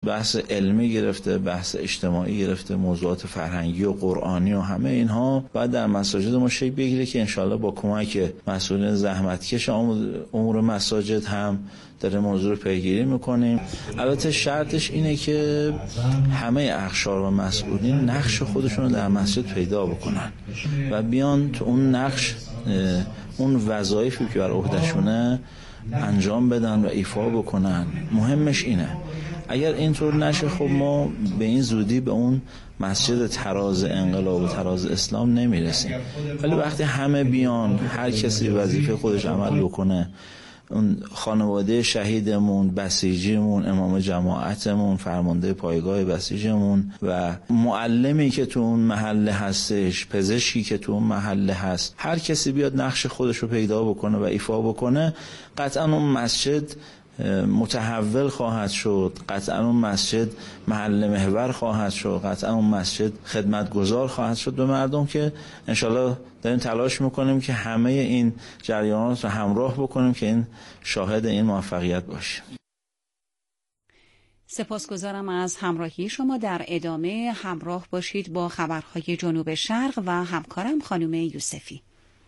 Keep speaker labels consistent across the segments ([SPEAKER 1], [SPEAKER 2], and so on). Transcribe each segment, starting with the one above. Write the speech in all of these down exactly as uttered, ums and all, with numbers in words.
[SPEAKER 1] بحث علمی گرفته، بحث اجتماعی گرفته، موضوعات فرهنگی و قرآنی و همه اینها باید در مساجد ما شکل بگیره که انشالله با کمک مسئولین زحمتکش امور مساجد هم در موضوع رو پیگیری میکنیم. البته شرطش اینه که همه اقشار و مسئولین نقش خودشون رو در مسجد پیدا بکنن و بیان تو اون نقش اون وظایفی که بر عهدهشونه انجام بدن و ایفا بکنن. مهمش اینه. اگر اینطور نشه خب ما به این زودی به اون مسجد تراز انقلاب و تراز اسلام نمیرسیم. ولی وقتی همه بیان، هر کسی وظیفه خودش عمل بکنه، اون خانواده شهیدمون، بسیجیمون، امام جماعتمون، فرمانده پایگاه بسیجمون و معلمی که تو اون محله هستش، پزشکی که تو اون محله هست، هر کسی بیاد نقش خودش رو پیدا بکنه و ایفا بکنه، قطعا اون مسجد متحول خواهد شد، قطعا اون مسجد محل محور خواهد شد، قطعا اون مسجد خدمتگزار خواهد شد به مردم که انشالله داریم تلاش میکنیم که همه این جریانات رو همراه بکنیم که این شاهد این موفقیت باشه.
[SPEAKER 2] سپاسگزارم از همراهی شما. در ادامه همراه باشید با خبرهای جنوب شرق و همکارم خانم یوسفی.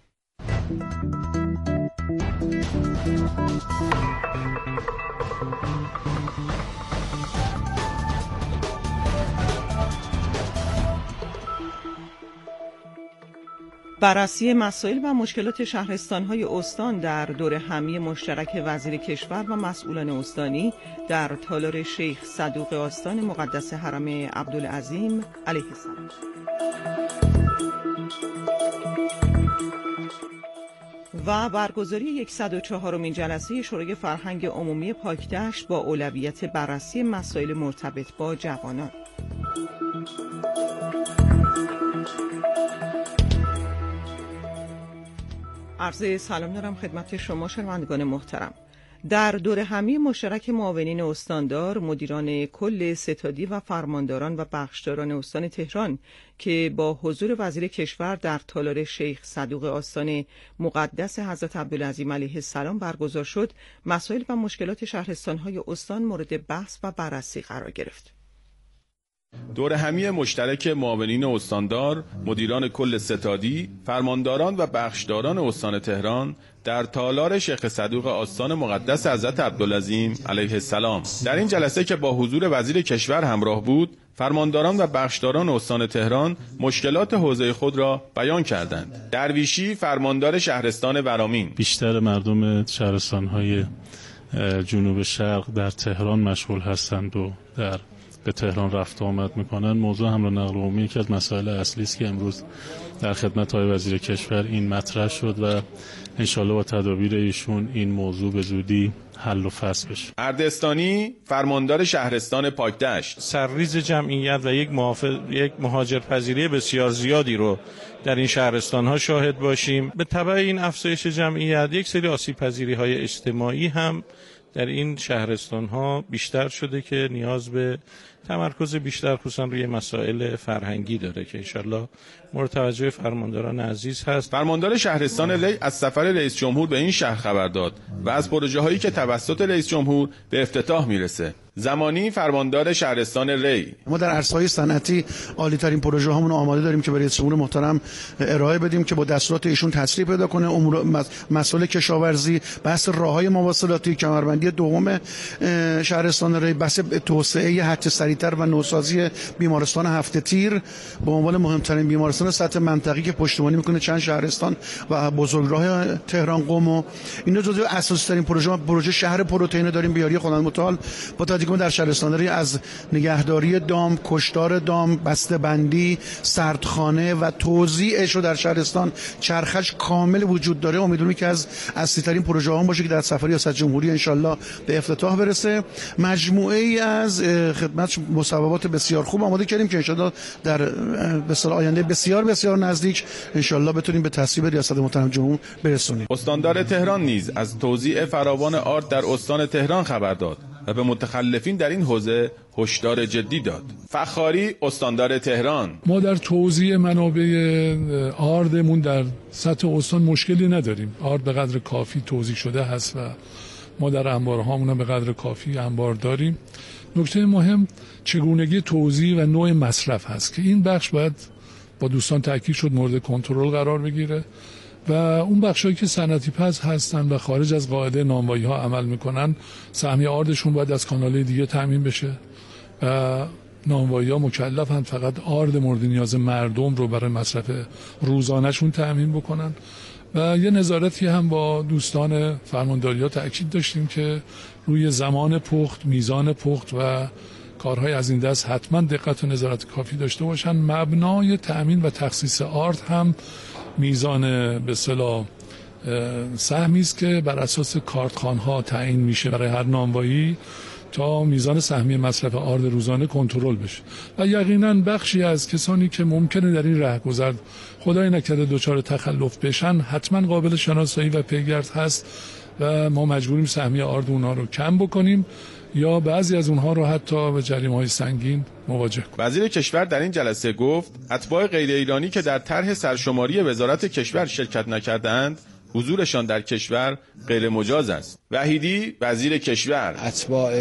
[SPEAKER 3] بررسی مسائل و مشکلات شهرستان‌های استان در دور همی مشترک وزیر کشور و مسئولان استانی در تالار شیخ صدوق آستان مقدس حرم عبدالعظیم علیه السلام و برگزاری صد و چهارمین جلسه شورای فرهنگ عمومی پاکدشت با اولویت بررسی مسائل مرتبط با جوانان. عرض سلام دارم خدمت شما شنوندگان محترم. در دور همی مشترک معاونین استاندار، مدیران کل ستادی و فرمانداران و بخشداران استان تهران که با حضور وزیر کشور در تالار شیخ صدوق آستان مقدس حضرت عبدالعظیم علیه السلام برگزار شد، مسائل و مشکلات شهرستان‌های استان مورد بحث و بررسی قرار گرفت.
[SPEAKER 4] دور همی مشترک معاونین استاندار، مدیران کل ستادی، فرمانداران و بخشداران استان تهران در تالار شیخ صدوق آستان مقدس حضرت عبدالعظیم علیه السلام. در این جلسه که با حضور وزیر کشور همراه بود، فرمانداران و بخشداران استان تهران مشکلات حوزه خود را بیان کردند. درویشی فرماندار شهرستان ورامین:
[SPEAKER 5] بیشتر مردم شهرستان‌های جنوب شرق در تهران مشغول هستند و در به تهران رفت و آمد میکنن. موضوع حمل و نقل عمومی یکی از مسائل اصلی است که امروز در خدمت های وزیر کشور این مطرح شد و انشالله با تدابیر ایشون این موضوع به زودی حل و فصل بشه.
[SPEAKER 4] اردستانی فرماندار شهرستان پاکدشت:
[SPEAKER 6] سرریز جمعیت و یک محافظ یک مهاجرپذیری بسیار زیادی رو در این شهرستان ها شاهد باشیم. به تبع این افزایش جمعیت یک سری آسیب پذیری های اجتماعی هم در این شهرستان ها بیشتر شده که نیاز به تمرکز بیشتر خصوصا روی مسائل فرهنگی داره که انشالله مورد توجه فرمانداران عزیز هست.
[SPEAKER 4] فرماندار شهرستان لی از سفر رئیس جمهور به این شهر خبر داد و از پروژه هایی که توسط رئیس جمهور به افتتاح میرسه. زمانی فرماندار شهرستان ری:
[SPEAKER 7] ما در عرصه‌های صنعتی عالی ترین پروژه هامون آماده داریم که برای رئیس جمهور محترم ارائه بدیم که با دستورات ایشون تسریع پیدا کنه. امور مسائل کشاورزی، بحث راههای مواصلاتی، کمربندی دوم شهرستان ری، بحث توسعه هرچه سریعتر و نوسازی بیمارستان هفت تیر به عنوان مهمترین بیمارستان سطح منطقه‌ای که پشتیبانی میکنه چند شهرستان و بزرگراه تهران قم و اینا جزو اساسی ترین پروژه. پروژه شهر پروتئین داریم به یاری خداوند متعال با توجه در شهرستان ری از نگهداری دام، کشتار دام، بسته‌بندی، سردخانه و توزیعش رو در شهرستان چرخش کامل وجود داره. امیدوارم که از اصلی ترین پروژه ها باشه که در سفر ریاست جمهوری انشالله به افتتاح برسه. مجموعه ای از خدمت مصوبات بسیار خوب آماده کردیم که انشالله در به سال آینده بسیار بسیار نزدیک انشالله بتونیم به تصویب ریاست محترم جمهور برسونیم.
[SPEAKER 4] استاندار تهران نیز از توزیع فراوان آرد در استان تهران خبر داد و به متخلفین در این حوزه هشدار جدی داد. فخاری استاندار تهران:
[SPEAKER 8] ما در توزیع منابع آردمون در سطح استان مشکلی نداریم. آرد به قدر کافی توزیع شده هست و ما در انبارهامون به قدر کافی انبار داریم. نکته مهم چگونگی توزیع و نوع مصرف هست که این بخش باید با دوستان تاکید شد مورد کنترل قرار بگیره و اون بخشایی که صنعتی پز هستن و خارج از قاعده نانوایی ها عمل میکنن سهمیه آردشون باید از کانال‌های دیگه تامین بشه و نانوایی ها مکلفن فقط آرد مورد نیاز مردم رو برای مصرف روزانهشون تامین بکنن و یه نظارتی هم با دوستان فرمانداری ها تأکید داشتیم که روی زمان پخت، میزان پخت و کارهای از این دست حتما دقت و نظارت کافی داشته باشن. مبنای تأمین و تخصیص آرد هم میزان به اصطلاح سهمی است که بر اساس کارتخوان‌ها تعیین میشه برای هر نانوایی تا میزان سهمیه مصرف آرد روزانه کنترل بشه و یقینا بخشی از کسانی که ممکنه در این رهگذر خدای نکرده دچار تخلف بشن حتما قابل شناسایی و پیگرد هست و ما مجبوریم سهمیه آرد اونها رو کم بکنیم یا بعضی از اونها رو حتی به جریمه‌های سنگین مواجه کنیم.
[SPEAKER 4] وزیر کشور در این جلسه گفت اتباع غیر ایرانی که در طرح سرشماری وزارت کشور شرکت نکردند حضورشان در کشور غیر مجاز است. وحیدی وزیر کشور:
[SPEAKER 9] اتباع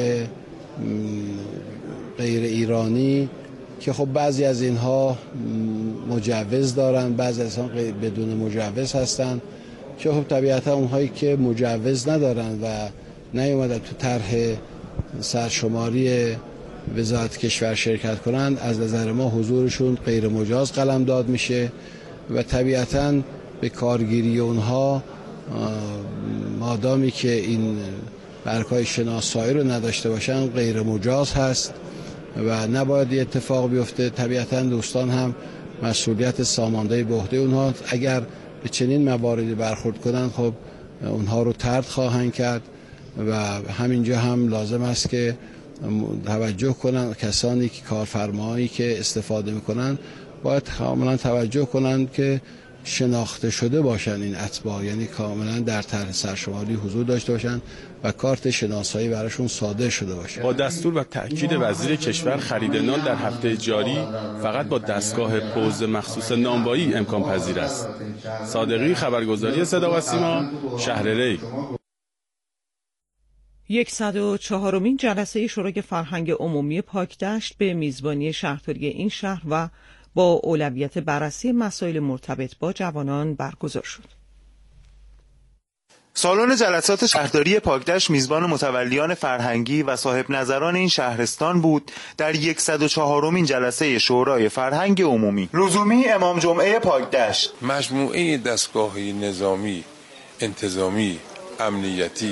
[SPEAKER 9] غیر ایرانی که خب بعضی از اینها مجوز دارن، بعضی از اینها بدون مجوز هستن که خب طبیعتا اونهایی که مجوز ندارن و نیومدن تو طرح سرشماری وزارت کشور شرکت کنن از نظر ما حضورشون غیر مجاز قلمداد میشه و طبیعتا به کارگیری اونها مادامی که این برگ‌های شناسایی رو نداشته باشن غیر مجاز هست و نباید اتفاق بیفته. طبیعتا دوستان هم مسئولیت سامانده به عهده اونها، اگر به چنین مواردی برخورد کنن خب اونها رو طرد خواهند کرد و همینجا هم لازم است که توجه کنن کسانی که کارفرمایی که استفاده میکنن باید کاملا توجه کنن که شناخته شده باشن این اتباع، یعنی کاملا در طرح سرشماری حضور داشته باشن و کارت شناسایی براشون صادر شده باشه.
[SPEAKER 4] با دستور و تأکید وزیر کشور خرید نان در هفته جاری فقط با دستگاه پوز مخصوص نانوایی امکان پذیر است. صادقی، خبرگزاری صدا و سیما، شهر ری.
[SPEAKER 3] صد و چهارمین جلسه شورای فرهنگ عمومی پاکدشت به میزبانی شهرداری این شهر و با اولویت بررسی مسائل مرتبط با جوانان برگزار شد.
[SPEAKER 10] سالن جلسات شهرداری پاکدشت میزبان متولیان فرهنگی و صاحب نظران این شهرستان بود در صد و چهارمین جلسه شورای فرهنگ عمومی. لزومی امام جمعه پاکدشت
[SPEAKER 11] مجموعه دستگاهی نظامی، انتظامی، امنیتی،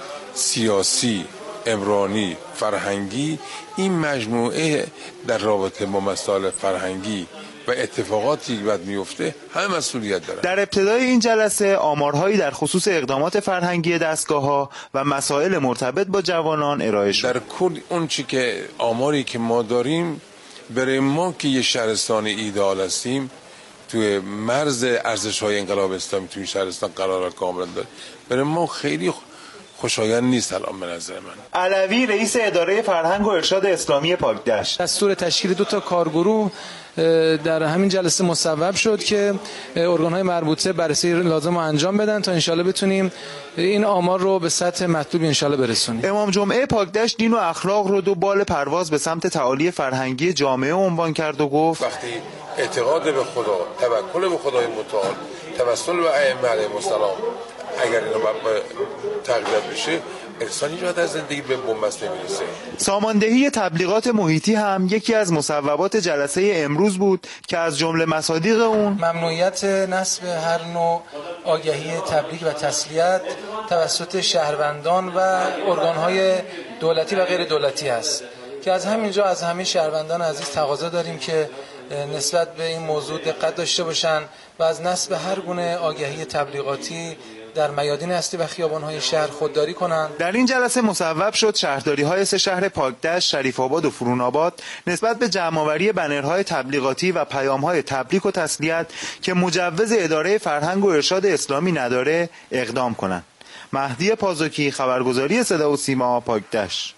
[SPEAKER 11] سیاسی، عمرانی، فرهنگی، این مجموعه در رابطه با مسائل فرهنگی و اتفاقاتی که بعد میفته همه مسئولیت دارن.
[SPEAKER 10] در ابتدای این جلسه آمارهایی در خصوص اقدامات فرهنگی دستگاه‌ها و مسائل مرتبط با جوانان ارائه شد.
[SPEAKER 11] در کل اون چی که آماری که ما داریم برای ما که یه شهرستان ایدئال هستیم توی مرز ارزش‌های انقلاب اسلامی توی شهرستان قرار کاملا داره، برای ما خیلی خوشایند نیست الان به نظر من.
[SPEAKER 10] علوی رئیس اداره فرهنگ و ارشاد اسلامی پاکدشت:
[SPEAKER 12] دستور تشکیل دو تا کارگروه در همین جلسه مصوب شد که ارگان‌های مربوطه بررسی لازم رو انجام بدن تا انشالله بتونیم این آمار رو به سطح مطلوب انشالله برسونیم.
[SPEAKER 10] امام جمعه پاکدشت دین و اخلاق رو دو بال پرواز به سمت تعالی فرهنگی جامعه عنوان کرد و گفت
[SPEAKER 11] وقتی اعتقاد به خدا، توکل به خدای متعال، توسل به ائمه علیهم السلام اگر اینا تقویت بشه انسان هیچ وقت از زندگی به بنبست نمیرسه.
[SPEAKER 10] ساماندهی تبلیغات محیطی هم یکی از مصوبات جلسه امروز بود که از جمله مصادیق اون
[SPEAKER 12] ممنوعیت نصب هر نوع آگهی تبلیغ و تسلیت توسط شهروندان و ارگان‌های دولتی و غیر دولتی است که از همینجا از همه شهروندان عزیز تقاضا داریم که نسبت به این موضوع دقت داشته باشن و از نصب هر گونه آگهی تبلیغاتی در میادین اصلی و خیابان‌های شهر خودداری کنند.
[SPEAKER 10] در این جلسه مصوب شد شهرداری‌های سه شهر پاکدشت، شریف آباد و فرون آباد نسبت به جمع‌آوری بنرهای تبلیغاتی و پیام‌های تبریک و تسلیت که مجوز اداره فرهنگ و ارشاد اسلامی نداره اقدام کنند. مهدی پازوکی، خبرگزاری صدا و سیما، پاکدشت.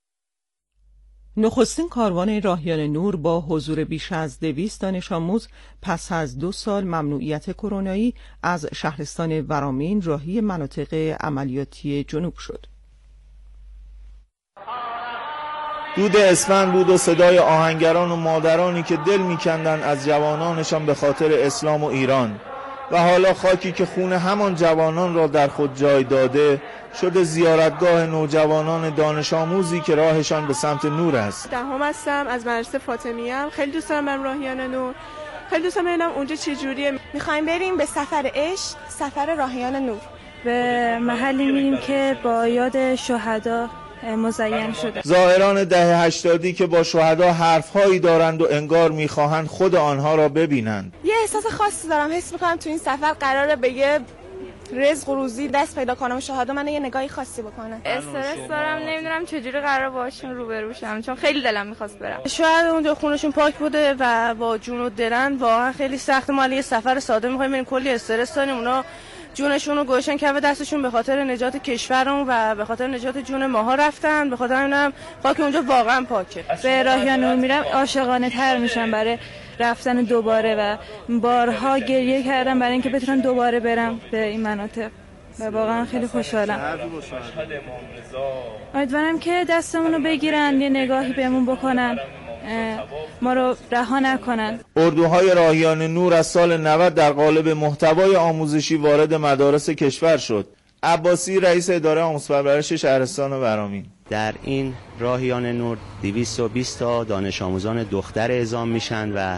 [SPEAKER 3] نخستین کاروان راهیان نور با حضور بیش از دویست دانش آموز پس از دو سال ممنوعیت کرونایی از شهرستان ورامین راهی مناطق عملیاتی جنوب شد.
[SPEAKER 1] دود اسفند بود و صدای آهنگران و مادرانی که دل میکندن از جوانانشان به خاطر اسلام و ایران، و حالا خاکی که خون همان جوانان را در خود جای داده شده زیارتگاه نوجوانان دانش آموزی که راهشان به سمت نور است.
[SPEAKER 13] دهم هستم، از مدرسه فاطمیه ام. خیلی دوست دارم برم راهیان نور. خیلی دوست دارم ببینم اونجا چه جوریه.
[SPEAKER 14] می‌خوایم بریم به سفر عشق، سفر راهیان نور.
[SPEAKER 15] به محلی میریم که با یاد شهدا مزین شده.
[SPEAKER 1] زائران دهه هشتادی که با شهدا حرفهایی دارند و انگار میخواهند خود آنها را ببینند.
[SPEAKER 14] یه احساس خاصی دارم، حس میکنم تو این سفر قراره به یه رزق و روزی دست پیدا کنم و شهدا من یه نگاهی خاصی بکنه.
[SPEAKER 16] استرس دارم، نمیدونم چجوری قراره باشون روبرو شم، چون خیلی دلم میخواست برم.
[SPEAKER 15] شاید اونجا خونشون پاک بوده و با جون و دلن واقعا خیلی سخت. ما یه سفر ساده میخوایم بریم، کلی استرس داریم. اونا جونشون رو گوشن کف دستشون به خاطر نجات کشورمون و به خاطر نجات جون ماها رفتن. به خاطر همینم خاک اونجا واقعا پاکه. به راهیان نور میرم عاشقانه تر میشم برای رفتن دوباره و بارها گریه کردم برای اینکه بتونم دوباره برم به این مناطق و واقعا خیلی خوشحالم. امیدوارم که دستمون رو بگیرن، یه نگاهی بهمون بکنن، ما رو رها نکنن.
[SPEAKER 1] اردوهای راهیان نور از سال نود در قالب محتوای آموزشی وارد مدارس کشور شد. عباسی رئیس اداره آموزش و پرورش شهرستان ورامین:
[SPEAKER 17] در این راهیان نور دویست و بیست تا دانش آموزان دختر اعزام میشن و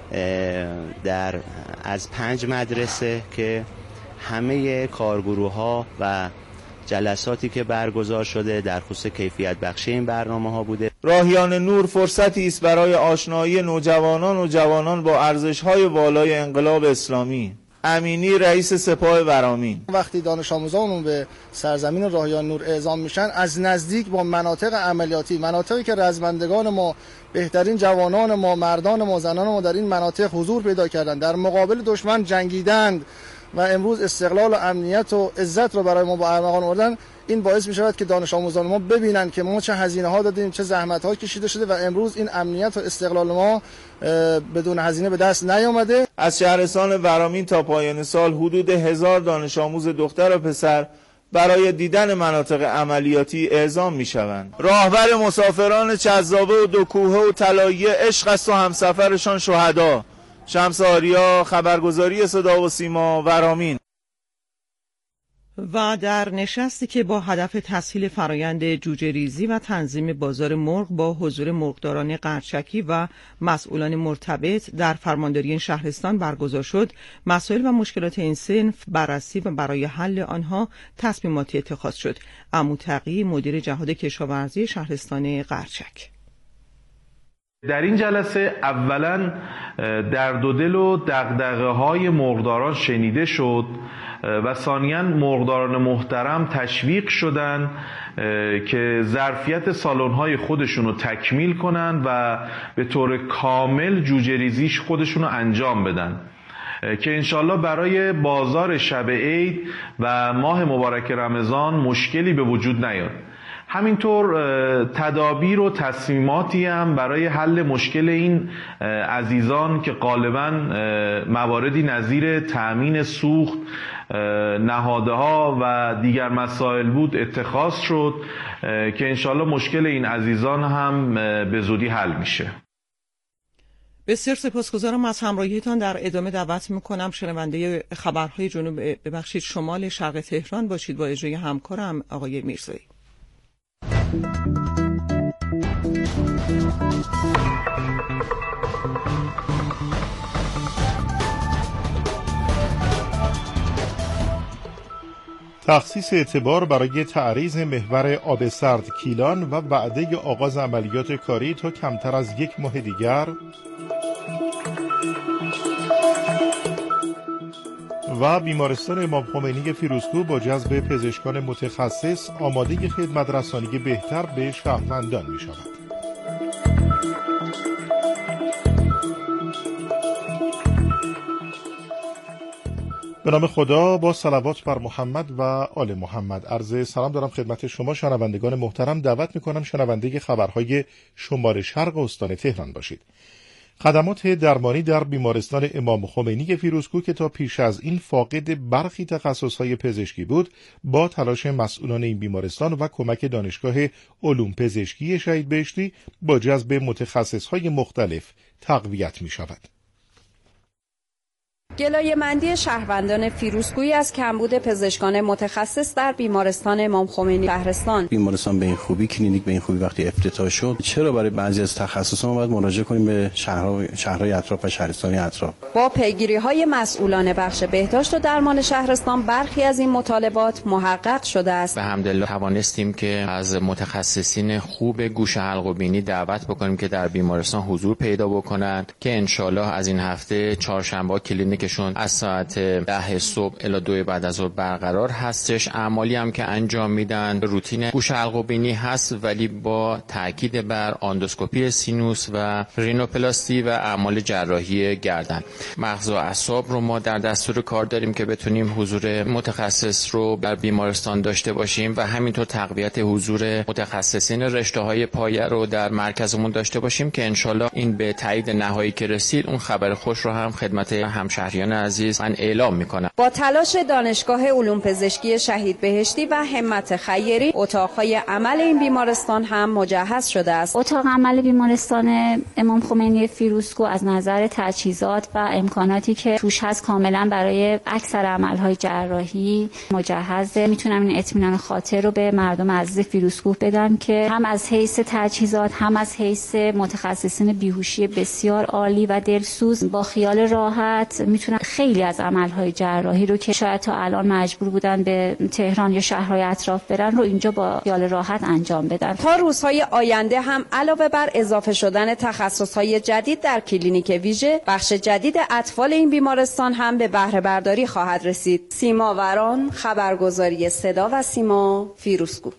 [SPEAKER 17] در از پنج مدرسه که همه کارگروه‌ها و جلساتی که برگزار شده در خصوص کیفیت بخشی این برنامه ها بوده.
[SPEAKER 1] راهیان نور فرصتی است برای آشنایی نوجوانان و جوانان با ارزش‌های والای انقلاب اسلامی. امینی رئیس سپاه ورامین:
[SPEAKER 18] وقتی دانش آموزانمون به سرزمین راهیان نور اعزام میشن، از نزدیک با مناطق عملیاتی، مناطقی که رزمندگان ما، بهترین جوانان ما، مردان ما، زنان ما در این مناطق حضور پیدا کردند، در مقابل دشمن جنگیدند و امروز استقلال و امنیت و عزت رو برای ما با ارمغان آوردن، این باعث می شود که دانش آموزان ما ببینن که ما چه هزینه ها دادیم، چه زحمت ها کشیده شده و امروز این امنیت و استقلال ما بدون هزینه به دست نیامده.
[SPEAKER 1] از شهرستان ورامین تا پایان سال حدود هزار دانش آموز دختر و پسر برای دیدن مناطق عملیاتی اعزام می شوند. راهبر مسافران چذابه و دو کوهه و طلایه عشق است و همسفرشان شهدا. شمس آریا، خبرگزاری صدا و سیما، ورامین.
[SPEAKER 3] و در نشستی که با هدف تسهیل فرایند جوجه ریزی و تنظیم بازار مرغ با حضور مرغداران قرچکی و مسئولان مرتبط در فرمانداری این شهرستان برگزار شد، مسائل و مشکلات این صنف بررسی و برای حل آنها تصمیماتی اتخاذ شد. عمو تقی، مدیر جهاد کشاورزی شهرستان قرچک:
[SPEAKER 19] در این جلسه اولا درد و دل و دغدغه‌های مرغداران شنیده شد و ثانیاً مرغداران محترم تشویق شدند که ظرفیت سالن‌های خودشون رو تکمیل کنن و به طور کامل جوجه ریزیش خودشون رو انجام بدن که انشالله برای بازار شب عید و ماه مبارک رمضان مشکلی به وجود نیاد. همینطور تدابیر و تصمیماتی هم برای حل مشکل این عزیزان که غالباً مواردی نظیر تأمین سوخت، نهادها و دیگر مسائل بود اتخاذ شد که انشالله مشکل این عزیزان هم به زودی حل میشه.
[SPEAKER 3] بسیار سپاسگزارم از همراهیتان. در ادامه دعوت میکنم شنونده خبرهای جنوب ببخشید شمال شرق تهران باشید با اجرای همکارم آقای میرزایی.
[SPEAKER 20] تخصیص اعتبار برای تعریض محور آب سرد کیلان و وعده آغاز عملیات کاری تا کمتر از یک ماه دیگر و بیمارستان امام خمینی فیروزکوه با جذب پزشکان متخصص آماده خدمت رسانی بهتر به شهروندان می شود. به نام خدا، با صلوات بر محمد و آل محمد. عرض سلام دارم خدمت شما شنوندگان محترم. دعوت می کنم شنونده خبرهای شمال شرق استان تهران باشید. خدمات درمانی در بیمارستان امام خمینی فیروزکوه که تا پیش از این فاقد برخی تخصصهای پزشکی بود، با تلاش مسئولان این بیمارستان و کمک دانشگاه علوم پزشکی شهید بهشتی با جذب متخصصهای مختلف تقویت می شود.
[SPEAKER 21] گلایه‌مندی شهروندان فیروزکویی از کمبود پزشکان متخصص در بیمارستان امام خمینی شهرستان.
[SPEAKER 22] بیمارستان به این خوبی، کلینیک به این خوبی وقتی افتتاح شد، چرا برای بعضی از تخصصات ما باید مراجعه کنیم به شهرهای شهرهای اطراف و شهرستانی اطراف؟
[SPEAKER 21] با پیگیری‌های مسئولان بخش بهداشت و درمان شهرستان برخی از این مطالبات محقق شده است.
[SPEAKER 23] به حمدالله توانستیم که از متخصصین خوب گوش حلق و بینی دعوت بکنیم که در بیمارستان حضور پیدا بکنند که ان شاءالله از این هفته چهارشنبه کلینیک شون از ساعت ده صبح الی دو بعد از ظهر برقرار هستش. اعمالی هم که انجام میدن روتین گوش حلق و بینی هست، ولی با تاکید بر آندوسکوپی سینوس و رینوپلاستی و اعمال جراحی گردن. مغز و اعصاب رو ما در دستور کار داریم که بتونیم حضور متخصص رو در بیمارستان داشته باشیم و همینطور تقویت حضور متخصصین رشته‌های پایه رو در مرکزمون داشته باشیم که انشالله این به تایید نهایی که رسید اون خبر خوش رو هم خدمت همشهریان عزیز من اعلام میکنم.
[SPEAKER 21] با تلاش دانشگاه علوم پزشکی شهید بهشتی و همت خیری، اتاقهای عمل این بیمارستان هم مجهز شده است.
[SPEAKER 24] اتاق عمل بیمارستان امام خمینی فیروزکوه از نظر تجهیزات و امکاناتی که توش هست کاملا برای اکثر عملهای جراحی مجهزه. میتونم این اطمینان خاطر رو به مردم عزیز فیروزکوه بدم که هم از حیث تجهیزات هم از حیث متخصصین بیهوشی بسیار عالی و دلسوز با خیال راحت میتونن خیلی از عملهای جراحی رو که شاید تا الان مجبور بودن به تهران یا شهرهای اطراف برن رو اینجا با خیال راحت انجام بدن.
[SPEAKER 21] تا روزهای آینده هم علاوه بر اضافه شدن تخصصهای جدید در کلینیک ویژه، بخش جدید اطفال این بیمارستان هم به بهره برداری خواهد رسید. سیما وران، خبرگزاری صدا و سیما، فیروزکوه.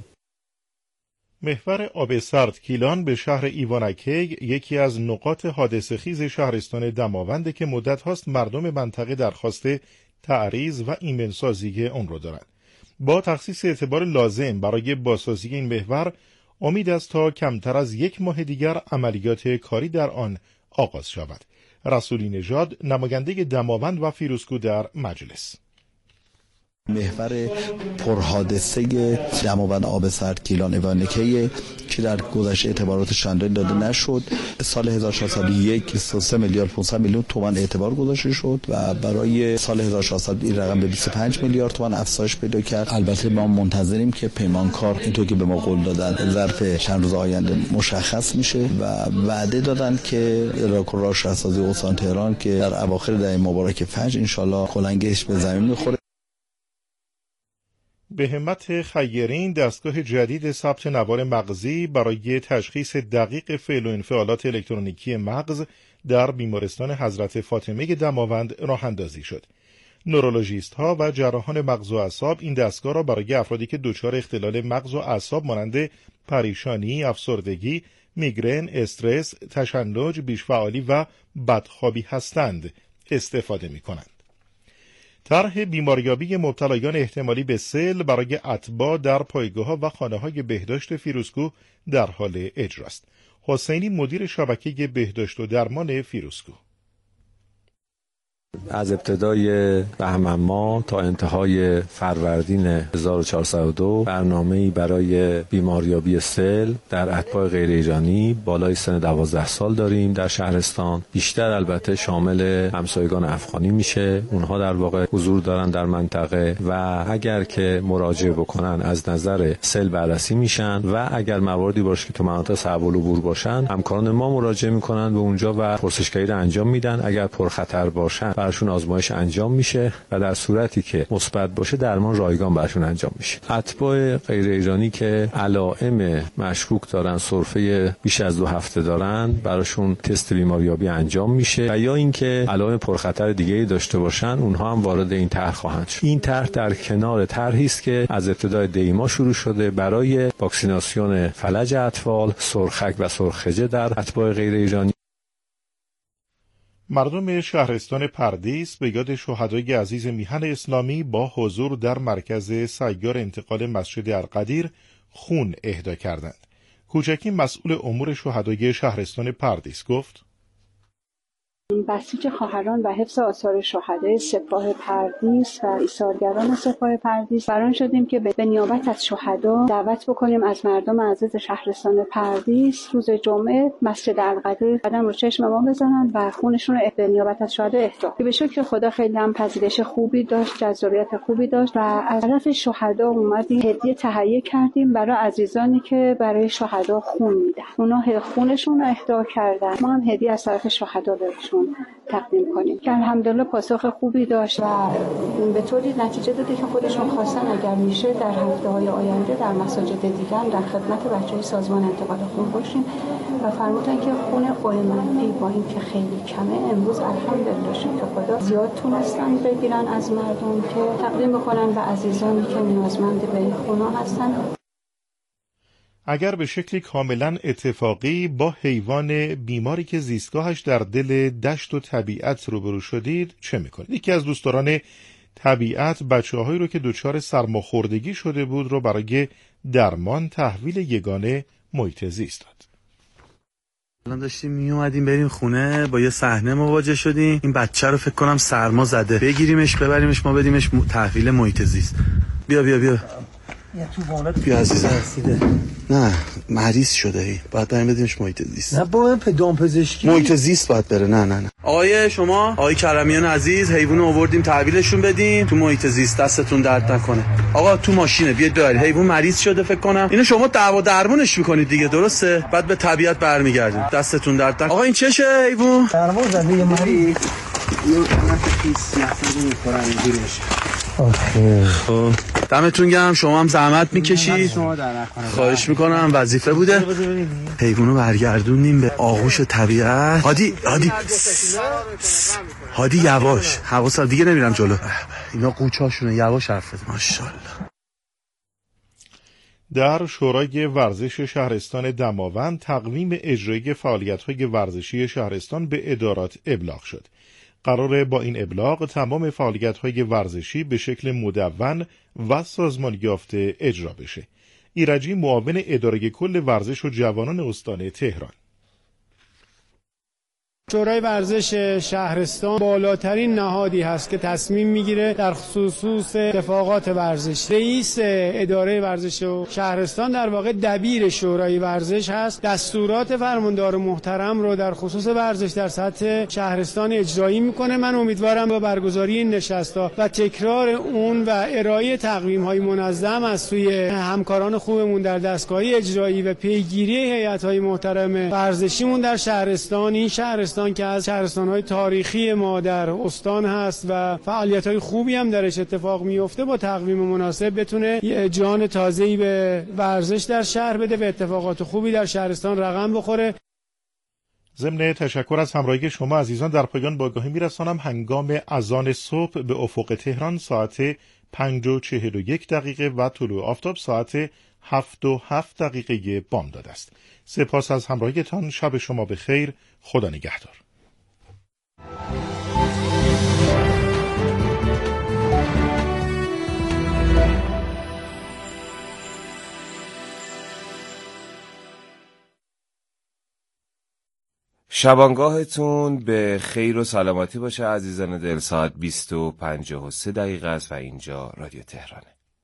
[SPEAKER 20] محور آب سرد کیلان به شهر ایوانکی یکی از نقاط حادثه خیز شهرستان دماوند که مدت هاست مردم منطقه درخواست تعریض و ایمنسازی اون رو دارند. با تخصیص اعتبار لازم برای بازسازی این محور، امید است تا کمتر از یک ماه دیگر عملیات کاری در آن آغاز شود. رسولی نژاد، نماینده دماوند و فیروزکوه در مجلس:
[SPEAKER 25] محور پرحادثه دماوند آب سرد کیلان ایوانکی که در گذشته اعتبارات چندانی داده نشد، سال هزار و ششصد و یک سه میلیارد پانصد میلیون تومان اعتبار گذاشته شد و برای سال هزار و ششصد این رقم به بیست و پنج میلیارد تومان افزایش پیدا کرد. البته ما منتظریم که پیمانکار اینطور که به ما قول دادن ظرف چند روز آینده مشخص میشه و وعده دادن که راهکار شهرسازی استان تهران که در اواخر دهه مبارک فجر ان شاءالله کلنگش به زمین میخوره.
[SPEAKER 20] به همت خیرین، دستگاه جدید ثبت نوار مغزی برای تشخیص دقیق فعل و انفعالات الکترونیکی مغز در بیمارستان حضرت فاطمه دماوند راه اندازی شد. نورولوژیست ها و جراحان مغز و اعصاب این دستگاه را برای افرادی که دچار اختلال مغز و اعصاب مانند پریشانی، افسردگی، میگرن، استرس، تشنج، بیشفعالی و بدخوابی هستند استفاده می کنند. طرح بیماریابی مبتلایان احتمالی به سل برای اتباع در پایگاه‌ها و خانه‌های بهداشت فیروزکوه در حال اجراست. حسینی، مدیر شبکه بهداشت و درمان فیروزکوه:
[SPEAKER 26] از ابتدای بهمن ماه تا انتهای فروردین هزار و چهارصد و دو برنامه‌ای برای بیماریابی سل در اتباع غیر ایرانی بالای سن دوازده سال داریم در شهرستان. بیشتر البته شامل همسایگان افغانی میشه، اونها در واقع حضور دارن در منطقه و اگر که مراجعه بکنن از نظر سل بررسی میشن و اگر مواردی باشه که تو مناطق صعب العبور باشن، همکاران ما مراجعه میکنن به اونجا و پرسشگری رو انجام میدن. اگر پرخطر باشن براشون آزمایش انجام میشه و در صورتی که مثبت باشه درمان رایگان براشون انجام میشه. اتباع غیر ایرانی که علائم مشکوک دارن، سرفه بیش از دو هفته دارن، براشون تست بیماریابی انجام میشه و یا اینکه علائم پرخطر دیگه‌ای داشته باشن، اونها هم وارد این طرح خواهند شد. این طرح در کنار طرحی است که از ابتدای دی ماه شروع شده برای واکسیناسیون فلج اطفال، سرخک و سرخجه در اتباع غیر ایرانی.
[SPEAKER 20] مردم شهرستان پردیس به یاد شهدای عزیز میهن اسلامی با حضور در مرکز سیار انتقال مسجد القدیر خون اهدا کردند. کوچکی مسئول امور شهدای شهرستان پردیس گفت:
[SPEAKER 2] بسیج خواهران و حفظ آثار شهدای سپاه پردیس و ایثارگران سپاه پردیس بران شدیم که به نیابت از شهدا دعوت بکنیم از مردم عزیز شهرستان پردیس روز جمعه مسجد القدیر قدم رو چشم ما بزنن و خونشون رو به نیابت از شهدا اهدا. به شکر خدا خیلی هم پذیرش خوبی داشت، جذابیت خوبی داشت و از طرف شهدا اومدیم هدیه تهیه کردیم برای عزیزانی که برای شهدا خون میدن. اونا خونشون رو اهدا کردن، ما هم هدیه از طرف شهدا بهشون تقدیم کنیم که الحمدلله پاسخ خوبی داشت و به طوری نتیجه داده که خودشون خواستن اگر میشه در هفته‌های آینده در مساجد دیگر در خدمت بچه‌های سازمان انتقال خون باشیم و فرمودن که خون او منفی با این که خیلی کمه امروز الحمدلله شکر خدا زیاد تونستن بگیرن از مردم که تقدیم بکنن و عزیزانی که نیازمند به این خون‌ها هستن.
[SPEAKER 20] اگر به شکلی کاملا اتفاقی با حیوان بیماری که زیستگاهش در دل دشت و طبیعت روبرو شدید چه میکنید؟ یکی از دوستداران طبیعت بچه‌هایی رو که دچار سرماخوردگی شده بود رو برای درمان تحویل یگانه محیط زیست داد.
[SPEAKER 5] الان داشتیم می اومدیم بریم خونه با یه صحنه مواجه شدیم. این بچه رو فکر کنم سرما زده، بگیریمش ببریمش ما بدیمش تحویل محیط زیست. بیا بیا بیا بیا عزیزم. نه مریض شده ای باید بریم بدیمش محیط زیست.
[SPEAKER 6] نه با پدام پزشکی
[SPEAKER 5] محیط زیست باید بره. نه نه نه آقای شما آقای کرمیان عزیز حیوانو آوردیم تحویلشون بدیم تو محیط زیست، دستتون درد نکنه. آقا تو ماشینه بیاید ببرید، حیوان مریض شده فکر کنم. اینو شما دعوا درمونش میکنید دیگه درسته؟ بعد به طبیعت برمیگردید، دستتون درد نکنه. آقا این چشه حیوان؟
[SPEAKER 6] سرما زده یه مریض
[SPEAKER 5] یه نفس خیس نفس میخورن اینجوریش. خب دمتون گرم، شما هم زحمت میکشید، خواهش میکنم وظیفه بوده. حیوانو برگردونیم به آغوش طبیعت. هادی هادی هادی یواش، حواسم دیگه نمیرم جلو. اینا قوچاشونه، یواش حرف بزن. ماشاءالله.
[SPEAKER 20] در شورای ورزش شهرستان دماوند تقویم اجرایی فعالیت‌های ورزشی شهرستان به ادارات ابلاغ شد. قراره با این ابلاغ تمام فعالیت‌های ورزشی به شکل مدون و سازمان یافته اجرا بشه. ایرجی معاون اداره کل ورزش و جوانان استان تهران:
[SPEAKER 7] شورای ورزش شهرستان بالاترین نهادی هست که تصمیم میگیره در خصوص اتفاقات ورزش. رئیس اداره ورزش و شهرستان در واقع دبیر شورای ورزش هست. دستورات فرماندار محترم رو در خصوص ورزش در سطح شهرستان اجرایی میکنه. من امیدوارم با برگزاری این نشست‌ها و تکرار اون و ارائه تقویم‌های منظم از سوی همکاران خوبمون در دستگاه اجرایی و پیگیری هیئت‌های محترم ورزشیمون در شهرستان، این شهرستان که از شهرستان‌های تاریخی ما در استان هست و فعالیت‌های خوبی هم درش اتفاق میفته، با تقویم مناسب بتونه یه جان تازه‌ای به ورزش در شهر بده و اتفاقات خوبی در شهرستان رقم بخوره.
[SPEAKER 20] ضمن تشکر از همراهی شما عزیزان در پایان با آگاهی میرسانم هنگام اذان صبح به افق تهران ساعت پنج و چهل و یک دقیقه و طلوع آفتاب ساعت هفت و هفت دقیقه بامداد است. سپاس از همراهیتان. شب شما به خیر. خدا نگهدار.
[SPEAKER 8] شبانگاهتون به خیر و سلامتی باشه عزیزان دل. ساعت بیست و پنجاه و سه دقیقه است و اینجا رادیو تهرانه.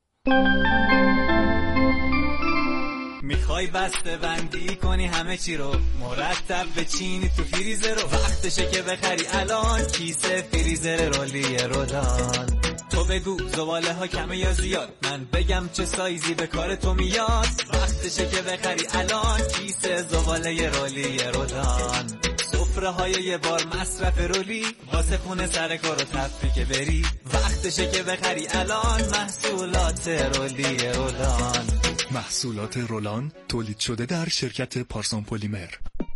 [SPEAKER 9] میخوای بسته بندی کنی همه چی رو مرتب بچینی تو فریزر رو، وقتشه که بخری الان کیسه فریزر رولی رولان. تو بگو زباله ها کمه یا زیاد، من بگم چه سایزی به کار تو میاد. وقتشه که بخری الان کیسه زباله رولی رولان. سفره های یه بار مصرف رولی واسه خونه سر کار و تفری که بری. وقتشه که بخری الان محصولات رولی رولان.
[SPEAKER 27] محصولات رولان تولید شده در شرکت پارسون پلیمر.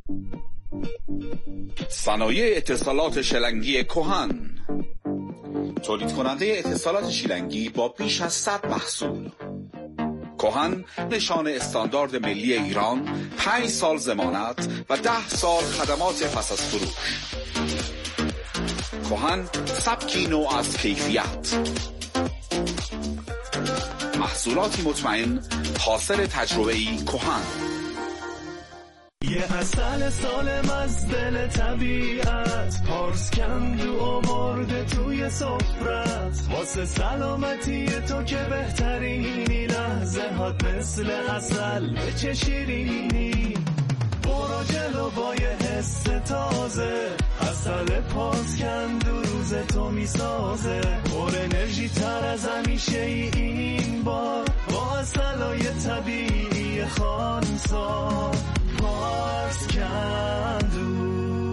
[SPEAKER 28] صنایع اتصالات شلنگی کهن، تولید کننده اتصالات شیلنگی با بیش از صد محصول. کهن نشان استاندارد ملی ایران، پنج سال ضمانت و ده سال خدمات پس از فروش. کهن سبکی نوع از کیفیت، محصولاتی مطمئن حاصل تجربه‌ای کهن.
[SPEAKER 4] اصل سالم از دل طبیعت، پارس کند و آورده توی سفرت، واسه سلامتی تو که بهترینی، لحظه هات مثل اصل به چه شیرینی، برو جلو با یه حس تازه، اصل پارس کند و روز تو میسازه، پر انرژی تر از همیشه این بار، با اصلای طبیعی خانسار پارس کندو.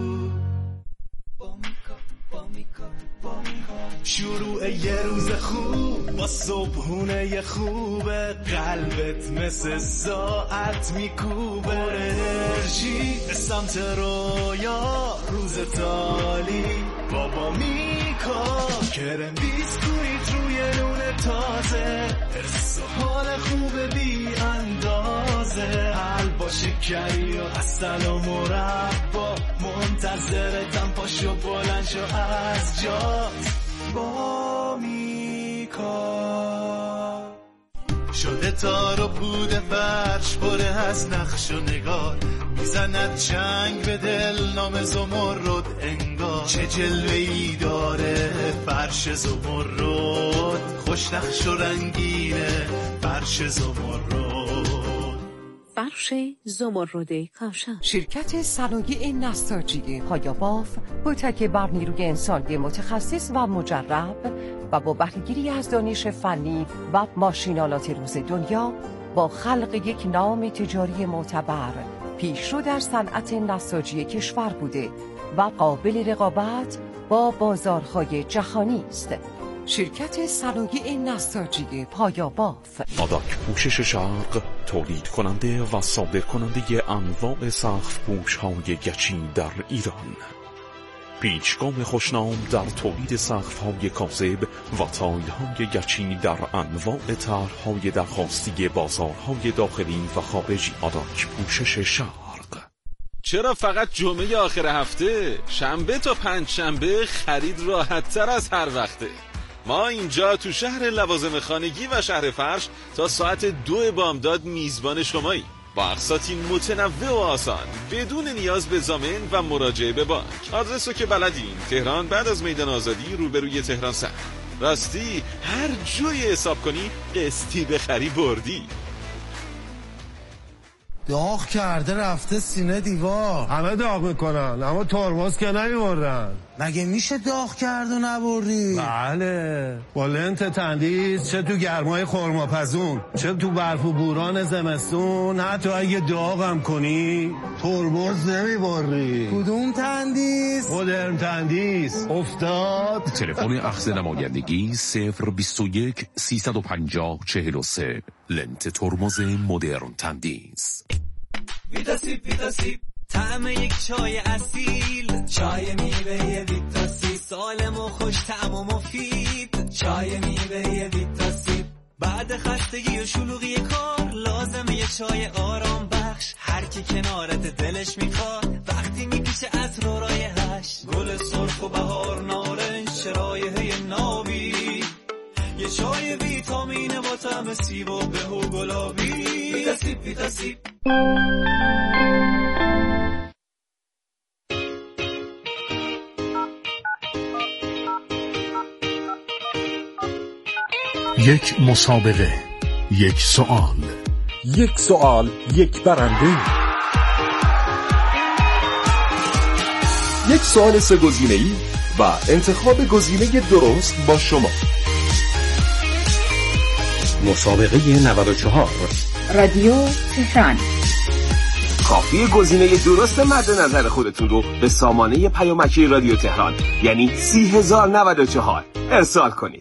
[SPEAKER 4] شروع یه روز خوب با صبحونه خوبه، قلبت مثل ساعت میکوبه، انرژی به سمت رویا، روز تالی بابا میکا، کرم بیسکویت روی نون تازه، حس و حال خوب بی اندازه، حلوا شکری و عسل و مربا، منتظرتم پاشو بلند شو از جات با میکا. شده تار و پود فرش پره از نقش و نگار، میزند چنگ به دل نام زمرد انگار، چه جلوه‌ای داره فرش زمرد، خوش نقش و رنگینه فرش زمرد.
[SPEAKER 10] فرش زمرد کاشان.
[SPEAKER 11] شرکت صنایع نساجی پایاباف با تکیه بر نیروی انسانی متخصص و مجرب و با بهره‌گیری از دانش فنی و ماشینالات روز دنیا، با خلق یک نام تجاری معتبر پیشرو در صنعت نساجی کشور بوده و قابل رقابت با بازارهای جهانی است. شرکت صنایع نساجی پایاباف.
[SPEAKER 12] آداک پوشش شرق تولید کننده و صادر کننده انواع سقف پوش های گچی در ایران. پیشگام خوشنام در تولید سقف های کاذب و تایل های گچی در انواع طرح‌های درخواستی بازارهای داخلی و خارجی. آداک پوشش شرق.
[SPEAKER 13] چرا فقط جمعه آخر هفته؟ شنبه تا پنج شنبه خرید راحت تر از هر وقته. ما اینجا تو شهر لوازم خانگی و شهر فرش تا ساعت دو بامداد میزبان شمایی، با اقساطی متنوع و آسان بدون نیاز به ضامن و مراجعه به بانک. آدرسو که بلدین، تهران بعد از میدان آزادی روبروی تهران سر. راستی هر جوی حساب کنی قسطی بخری بردی.
[SPEAKER 14] داغ کرده رفته سینه دیوار. همه داغ میکنن اما ترمز که نمیبردن. مگه میشه داغ کرد و نبردی؟ بله، با لنت تندیس، چه تو گرمای خرماپزون چه تو برف و بوران زمستون، حتی اگه داغم کنی ترمز نمیبری. کدوم تندیس؟ مدرن تندیس. افتاد.
[SPEAKER 12] تلفن اخذ نمایندگی صفر بیست و یک سیصد و پنجاه چهل و سه. لنت ترمز مدرن تندیس.
[SPEAKER 9] ویتاسیب ویتاسیب طعم یک چای اصیل، چای میوه ویتاسیب، سالم و خوش طعم و مفید، چای میوه ویتاسیب. بعد خستگی و شلوغی کار لازمه یه چای آرام بخش، هر کی کنارت دلش میخواد وقتی میکشه عطر و رایحش، گل سرخ و بهار نارنج شرایح نابی، یه چای ویتامین با طعم سیب و به و گلابی. ویتاسیب ویتاسیب.
[SPEAKER 12] یک مسابقه، یک سوال،
[SPEAKER 15] یک سوال، یک برنده. یک سوال سه گزینه‌ای و انتخاب گزینه درست با شما. مسابقه نود و چهار
[SPEAKER 16] رادیو تهران.
[SPEAKER 8] کافی گزینه درست مد نظر خودتون رو به سامانه پیامکی رادیو تهران یعنی سی هزار و نود و چهار ارسال کنید.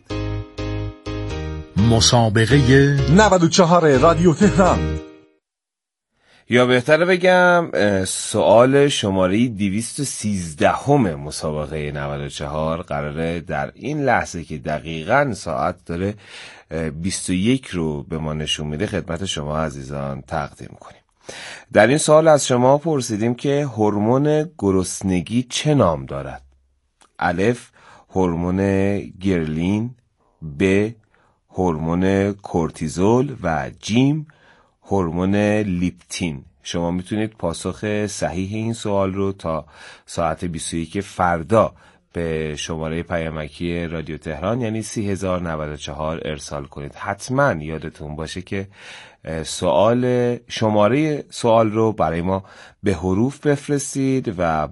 [SPEAKER 15] مسابقه نود و چهار رادیو تهران،
[SPEAKER 8] یا بهتره بگم سوال شماره دویست و سیزده همه مسابقه نود و چهار قراره در این لحظه که دقیقاً ساعت داره بیست و یک رو به ما نشون میده خدمت شما عزیزان تقدیم کنیم. در این سوال از شما پرسیدیم که هورمون گرسنگی چه نام دارد؟ الف هورمون گرلین، ب هورمون کورتیزول و جیم هورمون لیپتین. شما میتونید پاسخ صحیح این سوال رو تا ساعت بیست و یک فردا به شماره پیامکی رادیو تهران یعنی سی هزار و نود و چهار ارسال کنید. حتما یادتون باشه که سوال شماره سوال رو برای ما به حروف بفرستید و